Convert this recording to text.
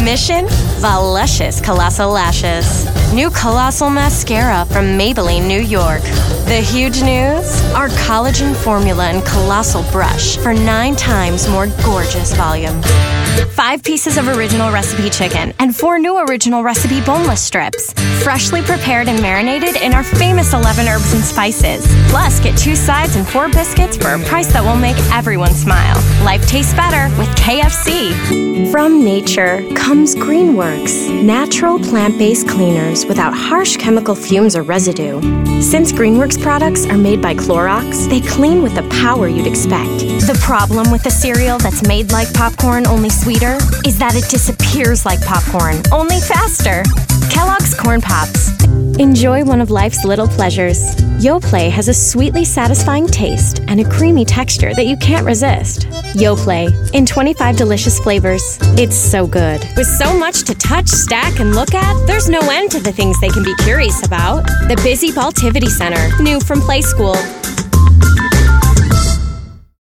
Mission? Voluptuous Colossal Lashes. New Colossal Mascara from Maybelline, New York. The huge news? Our collagen formula and Colossal Brush for 9 times more gorgeous volume. 5 pieces of original recipe chicken and 4 new original recipe boneless strips. Freshly prepared and marinated in our famous 11 herbs and spices. Plus, get 2 sides and 4 biscuits for a price that will make everyone smile. Life tastes better with KFC. From nature comes Greenworks, natural plant-based cleaners without harsh chemical fumes or residue. Since Greenworks products are made by Clorox, they clean with the power you'd expect. The problem with a cereal that's made like popcorn, only sweeter, is that it disappears like popcorn, only faster. Kellogg's Corn Pops. Enjoy one of life's little pleasures. Yoplait has a sweetly satisfying taste and a creamy texture that you can't resist. Yoplait, in 25 delicious flavors. It's so good. With so much to touch, stack, and look at, there's no end to the things they can be curious about. The Busy Baltivity Center, new from Play School.